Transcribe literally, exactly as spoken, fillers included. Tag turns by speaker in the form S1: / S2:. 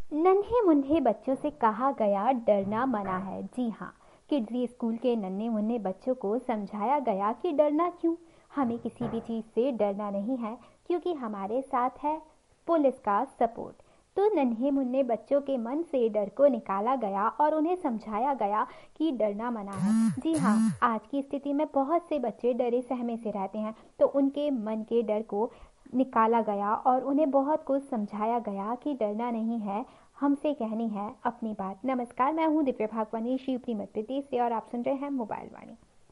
S1: नन्हे मुन्ने बच्चों से कहा गया डरना मना है। जी हाँ, किड्जी स्कूल के नन्हे मुन्ने बच्चों को समझाया गया कि डरना क्यों। हमें किसी भी चीज़ से डरना नहीं है, क्योंकि हमारे साथ है पुलिस का सपोर्ट। तो नन्हे मुन्ने बच्चों के मन से डर को निकाला गया और उन्हें समझाया गया कि डरना मना है। जी हाँ, आज की स्थिति में बहुत से बच्चे डरे सहमे से रहते हैं, तो उनके मन के डर को निकाला गया और उन्हें बहुत कुछ समझाया गया कि डरना नहीं है, हमसे कहनी है अपनी बात। नमस्कार, मैं हूँ दिव्या भागवानी, शिवपुरी मध्य प्रदेश से, और आप सुन रहे हैं मोबाइल वाणी।